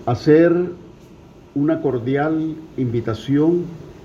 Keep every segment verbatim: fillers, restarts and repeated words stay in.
hacer una cordial invitación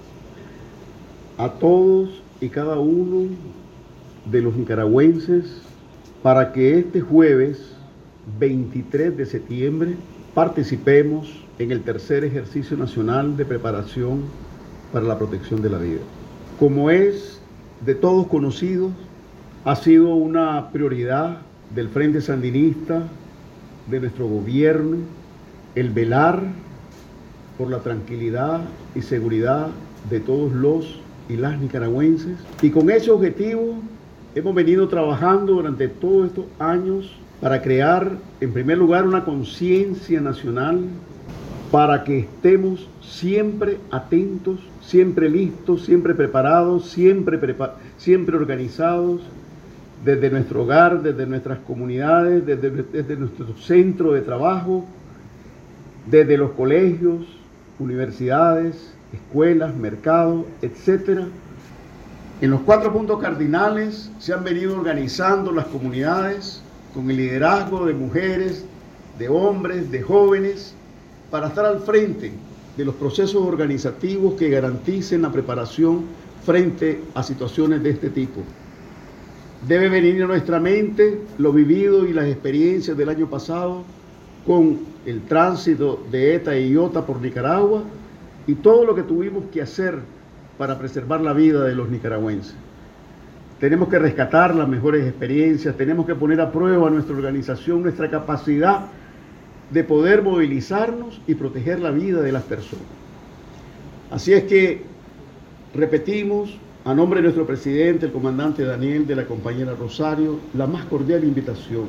a todos y cada uno de los nicaragüenses para que este jueves veintitrés de septiembre participemos en el tercer ejercicio nacional de preparación para la protección de la vida. Como es de todos conocido, ha sido una prioridad del Frente Sandinista, de nuestro gobierno, el velar por la tranquilidad y seguridad de todos los y las nicaragüenses. Y con ese objetivo hemos venido trabajando durante todos estos años para crear, en primer lugar, una conciencia nacional para que estemos siempre atentos, siempre listos, siempre preparados, siempre, prepa- siempre organizados, desde nuestro hogar, desde nuestras comunidades, desde, desde nuestro centro de trabajo, desde los colegios, universidades, escuelas, mercados, etcétera. En los cuatro puntos cardinales se han venido organizando las comunidades con el liderazgo de mujeres, de hombres, de jóvenes, para estar al frente de los procesos organizativos que garanticen la preparación frente a situaciones de este tipo. Debe venir a nuestra mente lo vivido y las experiencias del año pasado con el tránsito de ETA y IOTA por Nicaragua y todo lo que tuvimos que hacer para preservar la vida de los nicaragüenses. Tenemos que rescatar las mejores experiencias, tenemos que poner a prueba nuestra organización, nuestra capacidad de poder movilizarnos y proteger la vida de las personas. Así es que repetimos, a nombre de nuestro presidente, el comandante Daniel, de la compañera Rosario, la más cordial invitación.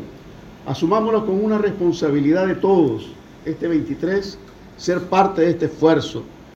Asumámoslo con una responsabilidad de todos, este veintitrés, ser parte de este esfuerzo